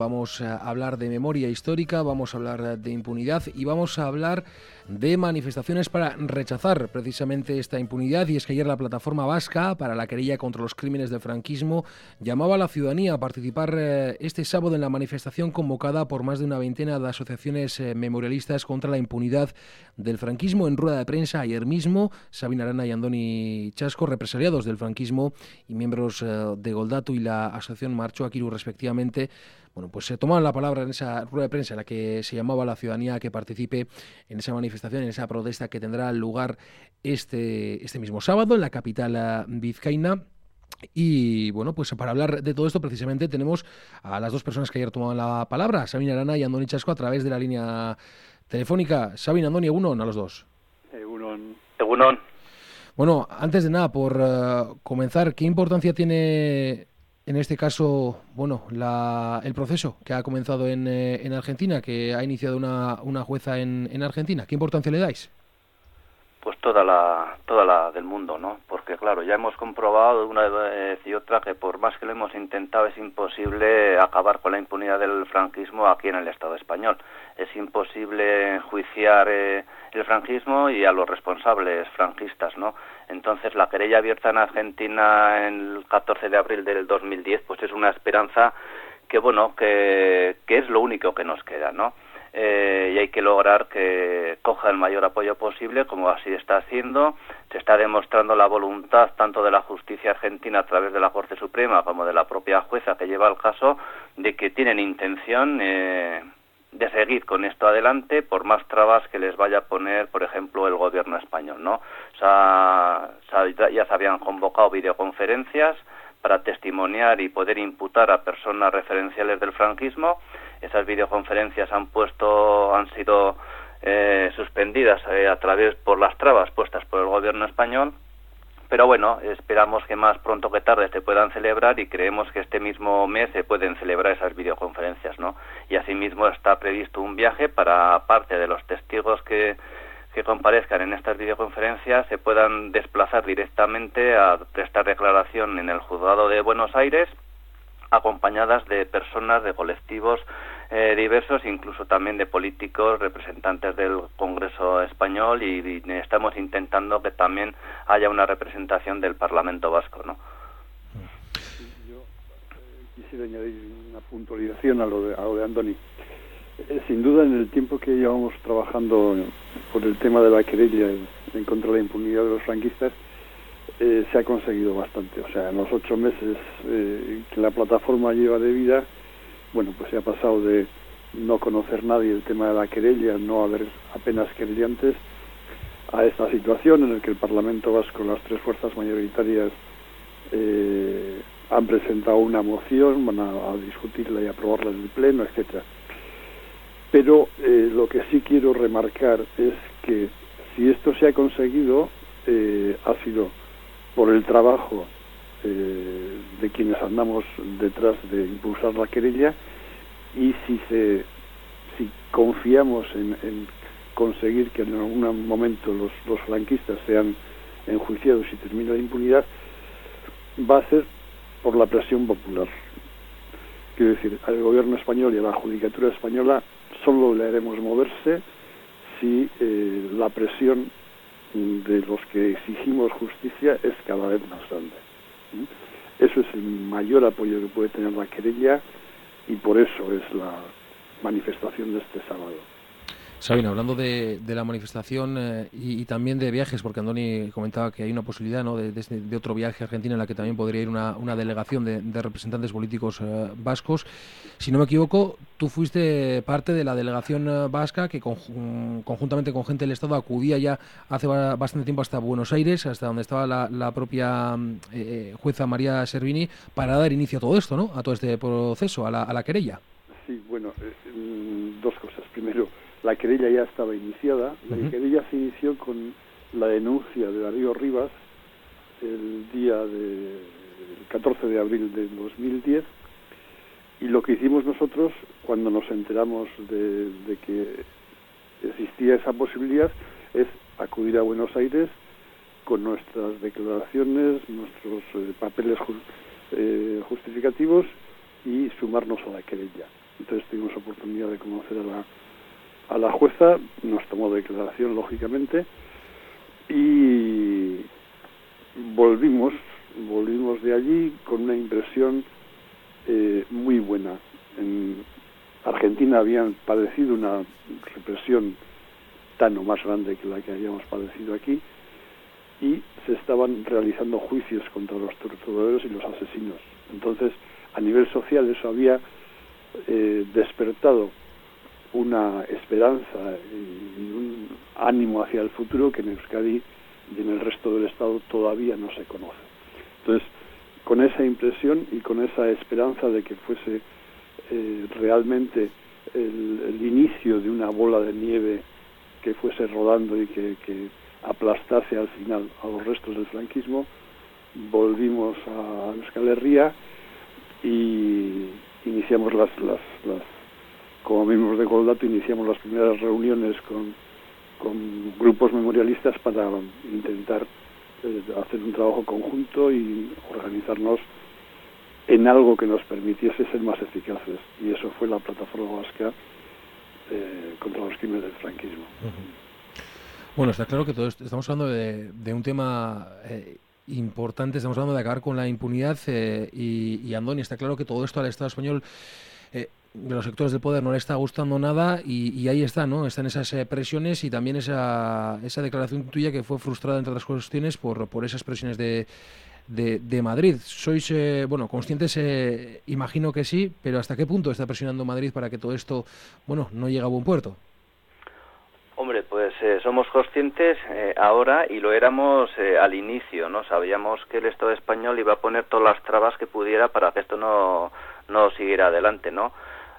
Vamos a hablar de memoria histórica, vamos a hablar de impunidad y vamos a hablar de manifestaciones para rechazar precisamente esta impunidad. Y es que ayer la Plataforma Vasca para la Querella contra los Crímenes del Franquismo llamaba a la ciudadanía a participar este sábado en la manifestación convocada por más de una veintena de asociaciones memorialistas contra la impunidad del franquismo. En rueda de prensa ayer mismo, Sabin Arana y Andoni Chasco, represaliados del franquismo y miembros de Goldatu y la asociación Martxoak Iru respectivamente, pues se tomaron la palabra en esa rueda de prensa en la que se llamaba a la ciudadanía a que participe en esa manifestación, en esa protesta que tendrá lugar este mismo sábado en la capital vizcaína. Y pues para hablar de todo esto precisamente tenemos a las dos personas que ayer tomaban la palabra, Sabin Arana y Andoni Chasco, a través de la línea telefónica. Sabin, Andoni, egunon a los dos. Egunon. Bueno, antes de nada, por comenzar, ¿qué importancia tiene en este caso, el proceso que ha comenzado en Argentina, que ha iniciado una jueza en Argentina? ¿Qué importancia le dais? Pues toda la del mundo, ¿no? Porque claro, ya hemos comprobado una vez y otra que por más que lo hemos intentado es imposible acabar con la impunidad del franquismo aquí en el Estado español. Es imposible enjuiciar el franquismo y a los responsables franquistas, ¿no? Entonces la querella abierta en Argentina el 14 de abril del 2010 pues es una esperanza que es lo único que nos queda, ¿no? Y hay que lograr que coja el mayor apoyo posible, como así está haciendo. Se está demostrando la voluntad tanto de la justicia argentina a través de la Corte Suprema como de la propia jueza que lleva el caso, de que tienen intención de seguir con esto adelante por más trabas que les vaya a poner, por ejemplo, el gobierno español, ¿no? Ya se habían convocado videoconferencias para testimoniar y poder imputar a personas referenciales del franquismo. Esas videoconferencias han sido suspendidas por las trabas puestas por el gobierno español, pero esperamos que más pronto que tarde se puedan celebrar y creemos que este mismo mes se pueden celebrar esas videoconferencias, ¿no? Y asimismo está previsto un viaje para parte de los testigos que comparezcan en estas videoconferencias se puedan desplazar directamente a prestar declaración en el juzgado de Buenos Aires, acompañadas de personas, de colectivos diversos, incluso también de políticos, representantes del Congreso español y estamos intentando que también haya una representación del Parlamento vasco, ¿no? Yo quisiera añadir una puntualización a lo de Andoni. Sin duda, en el tiempo que llevamos trabajando por el tema de la querella en contra de la impunidad de los franquistas, se ha conseguido bastante. O sea, en los 8 meses que la plataforma lleva de vida, pues se ha pasado de no conocer nadie el tema de la querella, no haber apenas querellantes, a esta situación en la que el Parlamento Vasco, las 3 fuerzas mayoritarias, han presentado una moción, van a discutirla y aprobarla en el Pleno, etcétera. Pero lo que sí quiero remarcar es que si esto se ha conseguido, ha sido por el trabajo de quienes andamos detrás de impulsar la querella, y si confiamos en conseguir que en algún momento los franquistas sean enjuiciados y termine la impunidad, va a ser por la presión popular. Quiero decir, al gobierno español y a la judicatura española solo le haremos moverse si la presión de los que exigimos justicia es cada vez más grande. Eso es el mayor apoyo que puede tener la querella y por eso es la manifestación de este sábado. Sabin, hablando de la manifestación y también de viajes, porque Andoni comentaba que hay una posibilidad, ¿no?, de otro viaje a Argentina en la que también podría ir una delegación de representantes políticos vascos. Si no me equivoco, tú fuiste parte de la delegación vasca que conjuntamente con gente del Estado acudía ya hace bastante tiempo hasta Buenos Aires, hasta donde estaba la propia jueza María Servini, para dar inicio a todo esto, ¿no?, a todo este proceso, a la querella. Sí, dos cosas. Primero, la querella ya estaba iniciada. La querella se inició con la denuncia de Darío Rivas el 14 de abril del 2010, y lo que hicimos nosotros cuando nos enteramos de que existía esa posibilidad es acudir a Buenos Aires con nuestras declaraciones, nuestros papeles justificativos y sumarnos a la querella. oportunidad de conocer a la jueza, nos tomó declaración, lógicamente, y volvimos de allí con una impresión muy buena. En Argentina habían padecido una represión tan o más grande que la que habíamos padecido aquí, y se estaban realizando juicios contra los torturadores y los asesinos. Entonces, a nivel social, eso había despertado una esperanza y un ánimo hacia el futuro que en Euskadi y en el resto del Estado todavía no se conoce. Entonces, con esa impresión y con esa esperanza de que fuese realmente el inicio de una bola de nieve que fuese rodando y que aplastase al final a los restos del franquismo, volvimos a Euskal Herria y iniciamos como miembros de Goldato, iniciamos las primeras reuniones con grupos memorialistas para intentar hacer un trabajo conjunto y organizarnos en algo que nos permitiese ser más eficaces, y eso fue la plataforma vasca contra los crímenes del franquismo. Bueno, está claro que todo esto, estamos hablando de un tema importante, estamos hablando de acabar con la impunidad y Andoni, está claro que todo esto al Estado español, de los sectores del poder, no le está gustando nada y ahí está, ¿no? Están esas presiones y también esa declaración tuya que fue frustrada, entre otras cuestiones, por esas presiones de Madrid. ¿Sois conscientes? Imagino que sí, pero ¿hasta qué punto está presionando Madrid para que todo esto, no llegue a buen puerto? Hombre, pues somos conscientes ahora, y lo éramos al inicio, ¿no? Sabíamos que el Estado español iba a poner todas las trabas que pudiera para que esto no siguiera adelante, ¿no?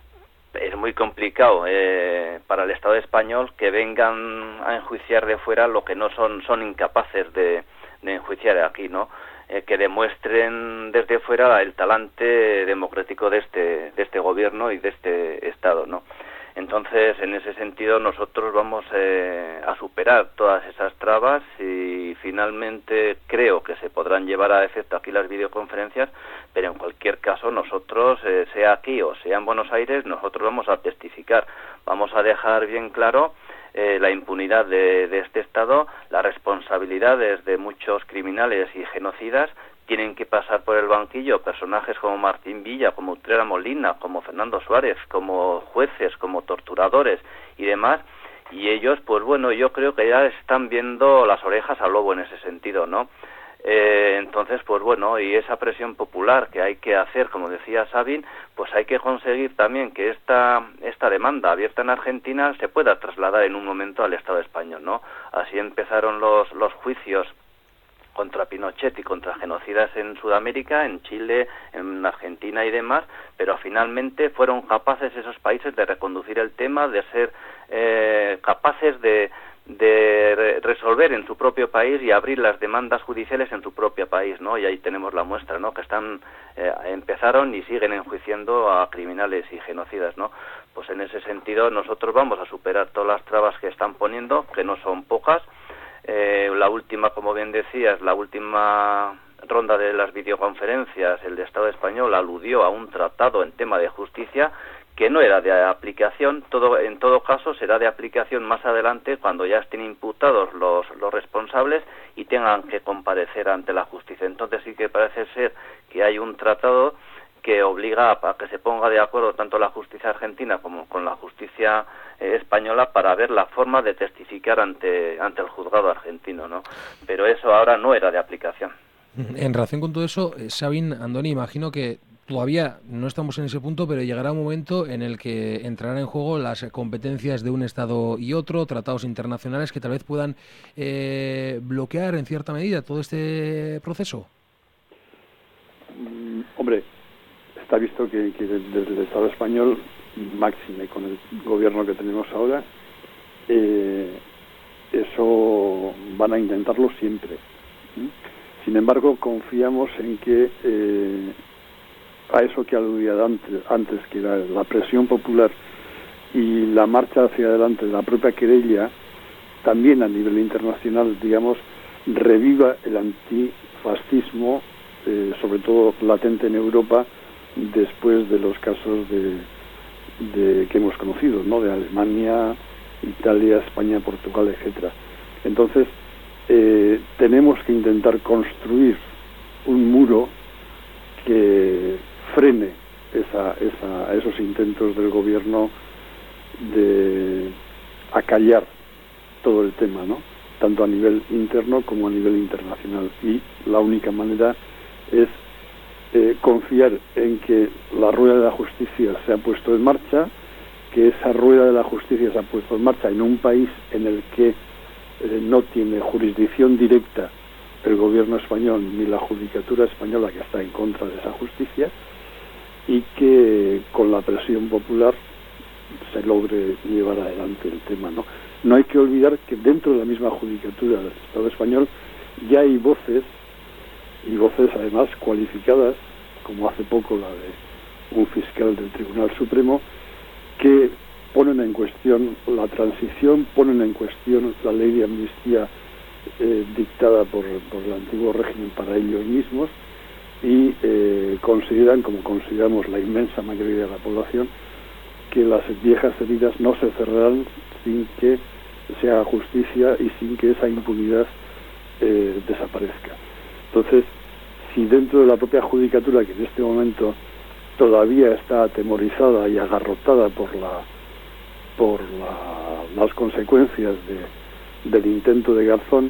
Es muy complicado para el Estado español que vengan a enjuiciar de fuera lo que no son incapaces de enjuiciar aquí, ¿no? Que demuestren desde fuera el talante democrático de este gobierno y de este Estado, ¿no? Entonces, en ese sentido, nosotros vamos a superar todas esas trabas y finalmente creo que se podrán llevar a efecto aquí las videoconferencias, pero en cualquier caso nosotros, sea aquí o sea en Buenos Aires, nosotros vamos a testificar, vamos a dejar bien claro la impunidad de este Estado, las responsabilidades de muchos criminales y genocidas. Tienen que pasar por el banquillo personajes como Martín Villa, como Utrera Molina, como Fernando Suárez, como jueces, como torturadores y demás, y ellos, pues yo creo que ya están viendo las orejas al lobo en ese sentido, ¿no? Entonces, pues y esa presión popular que hay que hacer, como decía Sabin, pues hay que conseguir también que esta demanda abierta en Argentina se pueda trasladar en un momento al Estado español, ¿no? Así empezaron los juicios contra Pinochet y contra genocidas en Sudamérica, en Chile, en Argentina y demás, pero finalmente fueron capaces esos países de reconducir el tema, de ser capaces de resolver en su propio país y abrir las demandas judiciales en su propio país, ¿no? Y ahí tenemos la muestra, ¿no? Que empezaron y siguen enjuiciando a criminales y genocidas, ¿no? Pues en ese sentido nosotros vamos a superar todas las trabas que están poniendo, que no son pocas. La última, como bien decías, la última ronda de las videoconferencias, el de Estado español aludió a un tratado en tema de justicia que no era de aplicación. En todo caso será de aplicación más adelante, cuando ya estén imputados los responsables y tengan que comparecer ante la justicia. Entonces sí que parece ser que hay un tratado que obliga a que se ponga de acuerdo tanto la justicia argentina como con la justicia española para ver la forma de testificar ante el juzgado argentino, ¿no? Pero eso ahora no era de aplicación. En relación con todo eso, Sabin, Andoni, imagino que todavía no estamos en ese punto, pero llegará un momento en el que entrarán en juego las competencias de un Estado y otro, tratados internacionales que tal vez puedan bloquear en cierta medida todo este proceso. Hombre, está visto que desde el Estado español, máxime con el gobierno que tenemos ahora, eso van a intentarlo siempre. Sin embargo, confiamos en que a eso que aludía antes, que era la presión popular y la marcha hacia adelante de la propia querella, también a nivel internacional, digamos, reviva el antifascismo, sobre todo latente en Europa, después de los casos que hemos conocido, ¿no? De Alemania, Italia, España, Portugal, etcétera. Entonces, tenemos que intentar construir un muro que frene esos intentos del gobierno de acallar todo el tema, ¿no? Tanto a nivel interno como a nivel internacional. Y la única manera es confiar en que la rueda de la justicia se ha puesto en marcha, que esa rueda de la justicia se ha puesto en marcha en un país en el que no tiene jurisdicción directa el gobierno español ni la judicatura española, que está en contra de esa justicia, y que con la presión popular se logre llevar adelante el tema, ¿no? No hay que olvidar que dentro de la misma judicatura del Estado español ya hay voces, y voces además cualificadas, como hace poco la de un fiscal del Tribunal Supremo, que ponen en cuestión la transición, ponen en cuestión la ley de amnistía dictada por el antiguo régimen para ellos mismos, y consideran, como consideramos la inmensa mayoría de la población, que las viejas heridas no se cerrarán sin que se haga justicia y sin que esa impunidad desaparezca. Entonces, si dentro de la propia judicatura, que en este momento todavía está atemorizada y agarrotada por las consecuencias del intento de Garzón,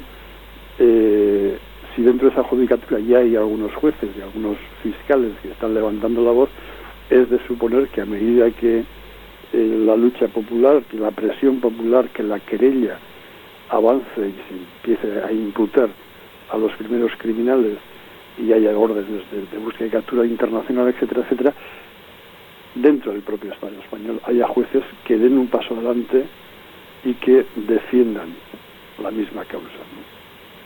si dentro de esa judicatura ya hay algunos jueces y algunos fiscales que están levantando la voz, es de suponer que a medida que la lucha popular, que la presión popular, que la querella avance y se empiece a imputar a los primeros criminales y haya órdenes de búsqueda y captura internacional, etcétera, etcétera, dentro del propio Estado español haya jueces que den un paso adelante y que defiendan la misma causa, ¿no?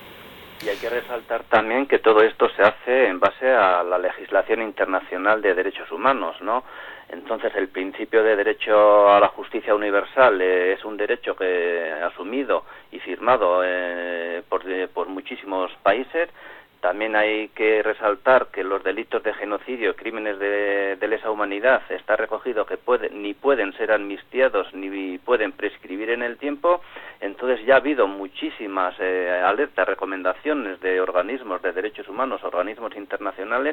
Y hay que resaltar también que todo esto se hace en base a la legislación internacional de derechos humanos, ¿no? Entonces, el principio de derecho a la justicia universal es un derecho que asumido y firmado por muchísimos países. También hay que resaltar que los delitos de genocidio, crímenes de lesa humanidad, está recogido que ni pueden ser amnistiados ni pueden prescribir en el tiempo. Entonces ya ha habido muchísimas alertas, recomendaciones de organismos de derechos humanos, organismos internacionales,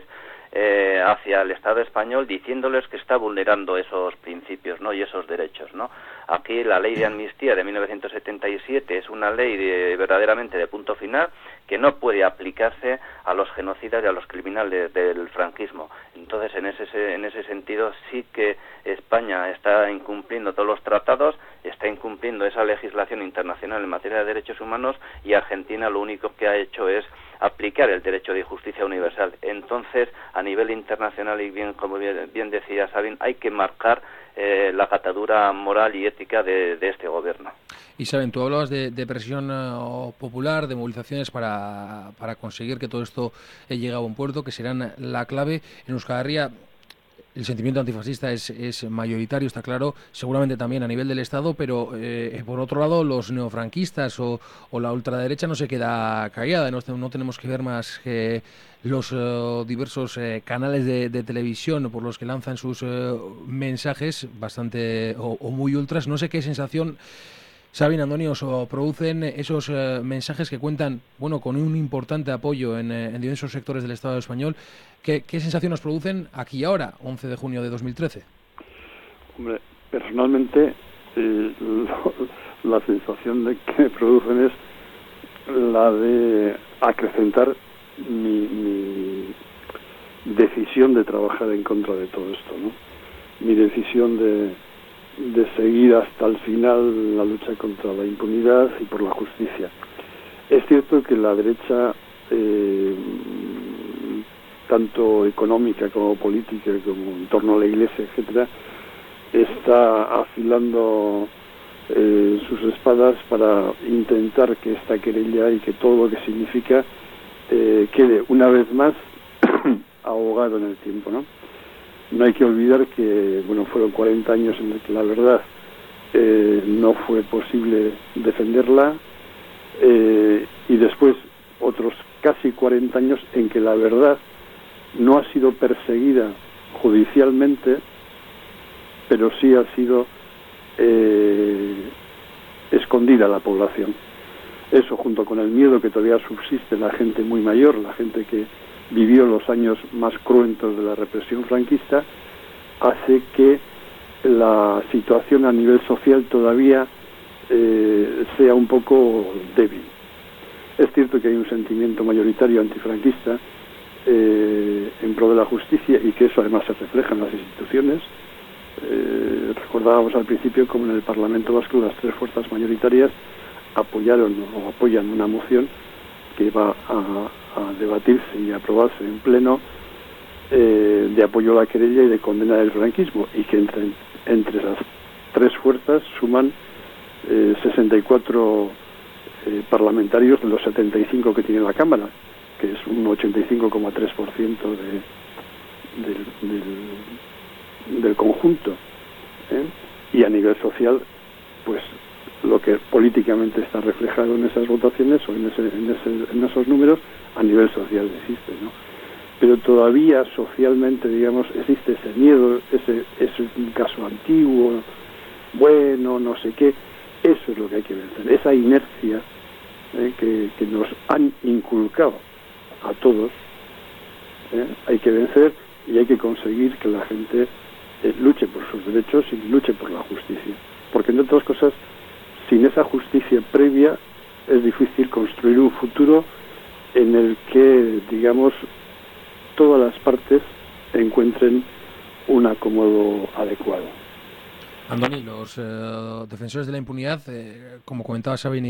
hacia el Estado español, diciéndoles que está vulnerando esos principios, ¿no? Y esos derechos, ¿no? Aquí la ley de amnistía de 1977 es una ley verdaderamente de punto final, que no puede aplicarse a los genocidas y a los criminales del franquismo. Entonces, en ese sentido, sí que España está incumpliendo todos los tratados, está incumpliendo esa legislación internacional en materia de derechos humanos, y Argentina lo único que ha hecho es aplicar el derecho de justicia universal. Entonces, a nivel internacional, y como bien decía Sabin, hay que marcar la catadura moral y ética de este gobierno. Y Sabin, tú hablabas de presión popular, de movilizaciones para conseguir que todo esto llegue a buen puerto, que serán la clave. En Euskal Herria el sentimiento antifascista es mayoritario, está claro, seguramente también a nivel del Estado, pero por otro lado los neofranquistas o la ultraderecha no se queda callada. No tenemos que ver más que los diversos canales de televisión por los que lanzan sus mensajes bastante o muy ultras. No sé qué sensación, Sabin, Antonio, os producen esos mensajes que cuentan, bueno, con un importante apoyo en diversos sectores del Estado español. ¿Qué sensación os producen aquí y ahora, 11 de junio de 2013? Hombre, personalmente la sensación de que me producen es la de acrecentar mi decisión de trabajar en contra de todo esto, ¿no? Mi decisión de seguir hasta el final la lucha contra la impunidad y por la justicia. Es cierto que la derecha, tanto económica como política, como en torno a la Iglesia, etcétera, está afilando sus espadas para intentar que esta querella y que todo lo que significa quede una vez más ahogado en el tiempo, ¿no? No hay que olvidar que, bueno, fueron 40 años en los que la verdad no fue posible defenderla, y después otros casi 40 años en que la verdad no ha sido perseguida judicialmente pero sí ha sido escondida a la población. Eso, junto con el miedo que todavía subsiste en la gente muy mayor, la gente que vivió los años más cruentos de la represión franquista, hace que la situación a nivel social todavía sea un poco débil. Es cierto que hay un sentimiento mayoritario antifranquista en pro de la justicia, y que eso además se refleja en las instituciones. Recordábamos al principio como en el Parlamento Vasco las tres fuerzas mayoritarias apoyaron o apoyan una moción que va a debatirse y aprobarse en pleno, de apoyo a la querella y de condena del franquismo, y que entre esas tres fuerzas suman 64 parlamentarios de los 75 que tiene la Cámara, que es un 85,3% del conjunto, y a nivel social, pues lo que políticamente está reflejado en esas votaciones o en esos números, a nivel social existe, ¿no? Pero todavía socialmente, digamos, existe ese miedo, ese es un caso antiguo, bueno, no sé qué. Eso es lo que hay que vencer, esa inercia que nos han inculcado a todos, hay que vencer, y hay que conseguir que la gente luche por sus derechos y luche por la justicia, porque entre otras cosas, sin esa justicia previa es difícil construir un futuro en el que, digamos, todas las partes encuentren un acomodo adecuado. Andoni, los defensores de la impunidad, como comentaba Sabin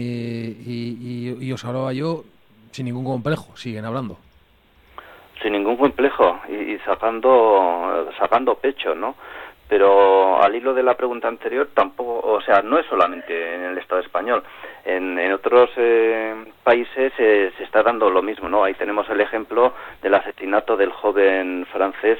y os hablaba yo, sin ningún complejo, siguen hablando. Sin ningún complejo y sacando pecho, ¿no? Pero al hilo de la pregunta anterior, tampoco, o sea, no es solamente en el Estado español. En otros países se está dando lo mismo, ¿no? Ahí tenemos el ejemplo del asesinato del joven francés,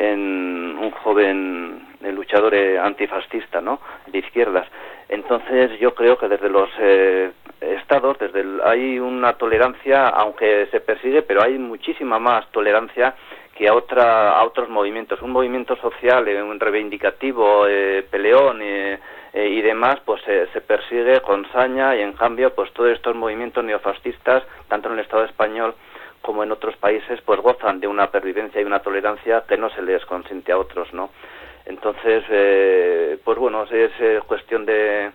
un joven luchador antifascista, ¿no?, de izquierdas. Entonces yo creo que desde los estados, hay una tolerancia, aunque se persigue, pero hay muchísima más tolerancia que a otros movimientos. Un movimiento social, un reivindicativo, peleón y demás, pues se persigue con saña, y en cambio pues todos estos movimientos neofascistas, tanto en el Estado español como en otros países, pues gozan de una pervivencia y una tolerancia que no se les consiente a otros, ¿no? Entonces, pues bueno, es cuestión del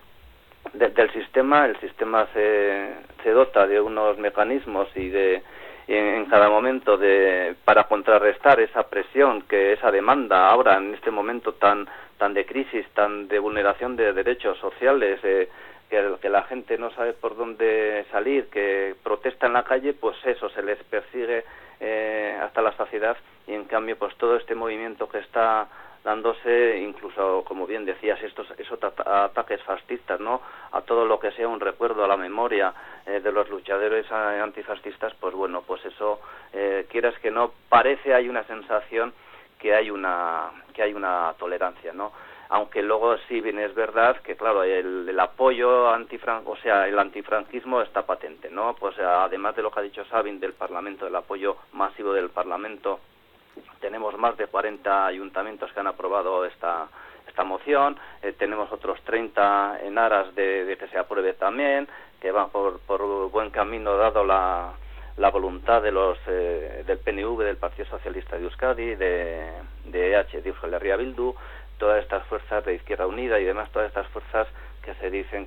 sistema. El sistema se dota de unos mecanismos y en cada momento para contrarrestar esa presión, esa demanda ahora en este momento tan de crisis, tan de vulneración de derechos sociales, que la gente no sabe por dónde salir, que protesta en la calle, pues eso, se les persigue hasta la saciedad, y en cambio pues todo este movimiento que está dándose, incluso, como bien decías, esos ataques fascistas, ¿no?, a todo lo que sea un recuerdo a la memoria de los luchadores antifascistas, pues bueno, pues eso, quieras que no, hay una sensación que hay una tolerancia, ¿no? Aunque luego sí bien es verdad que, claro, el apoyo el antifranquismo está patente, ¿no? Pues además de lo que ha dicho Sabin del Parlamento, del apoyo masivo del Parlamento, tenemos más de 40 ayuntamientos que han aprobado esta moción, tenemos otros 30 en aras de que se apruebe también, que van por buen camino, dado la voluntad del PNV, del Partido Socialista de Euskadi, de Euskal Herria Bildu, todas estas fuerzas de Izquierda Unida y demás, todas estas fuerzas que se dice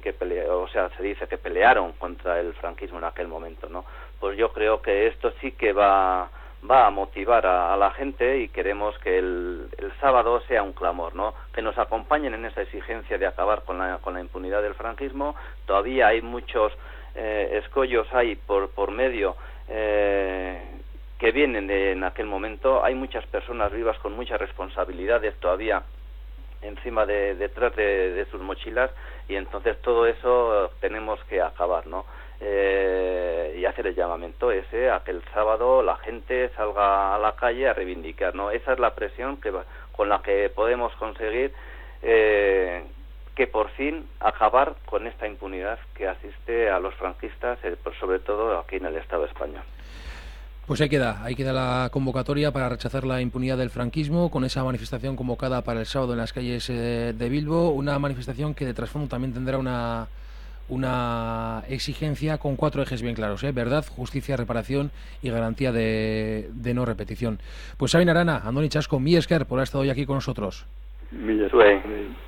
que pelearon contra el franquismo en aquel momento, ¿no? Pues yo creo que esto sí que va a motivar a la gente, y queremos que el sábado sea un clamor, ¿no?, que nos acompañen en esa exigencia de acabar con la impunidad del franquismo. Todavía hay muchos escollos ahí por medio que vienen en aquel momento. Hay muchas personas vivas con muchas responsabilidades todavía encima detrás de sus mochilas, y entonces todo eso tenemos que acabar, ¿no? Y hacer el llamamiento a que el sábado la gente salga a la calle a reivindicar, ¿no? Esa es la presión con la que podemos conseguir que por fin acabar con esta impunidad que asiste a los franquistas, sobre todo aquí en el Estado español. Pues ahí queda la convocatoria para rechazar la impunidad del franquismo, con esa manifestación convocada para el sábado en las calles de Bilbo, una manifestación que de trasfondo también tendrá una exigencia con 4 ejes bien claros, verdad, justicia, reparación y garantía de no repetición. Pues Sabin Arana, Andoni Chasco, mi esker por haber estado hoy aquí con nosotros. Mila esker.